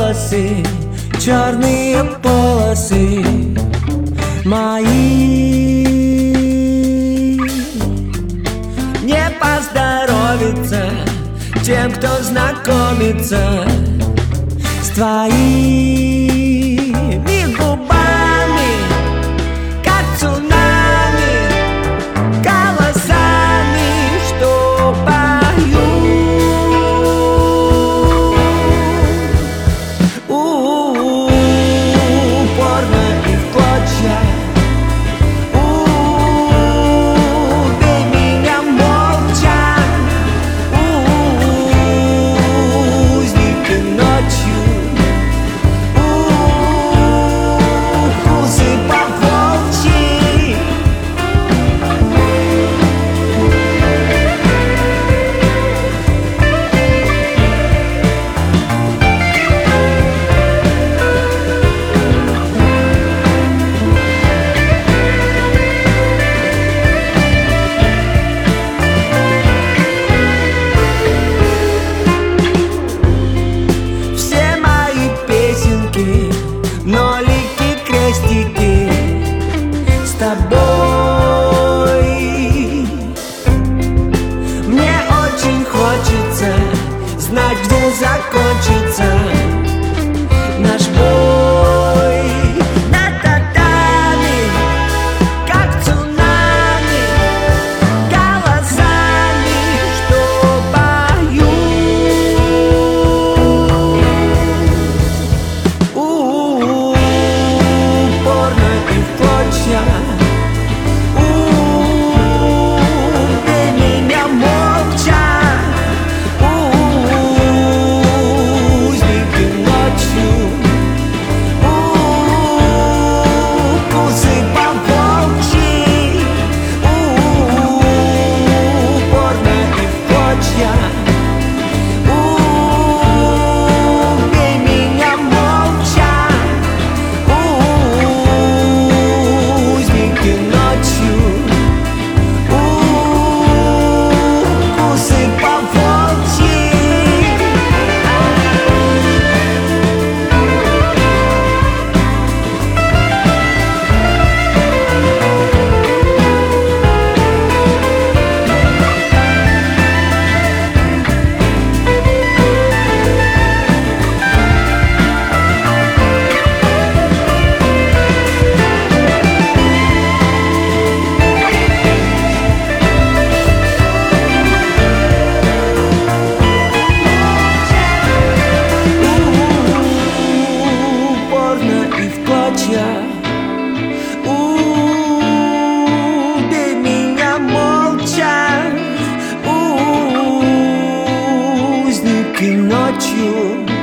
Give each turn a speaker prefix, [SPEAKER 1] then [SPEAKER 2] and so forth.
[SPEAKER 1] волосы, черные полосы мои. Не поздоровится тем, кто знакомится с твоими губами, как цунами, голосами, что поют. Упорно и в клочья. Убей меня молча. Узники ночью. Укусы по волчьи. Все мои песенки, нолики, крестики с тобой. Мне очень хочется знать, где закончится наш бой. На татами, как цунами, голосами, что поют. Упорно и в клочья. Убей меня молча. Узники ночью. Укусы по волчьи. Упорно и в клочья. Убей меня молча. Узники ночью. Укусы по волчьи. Упорно и в клочья. Убей меня молча. Узники ночью.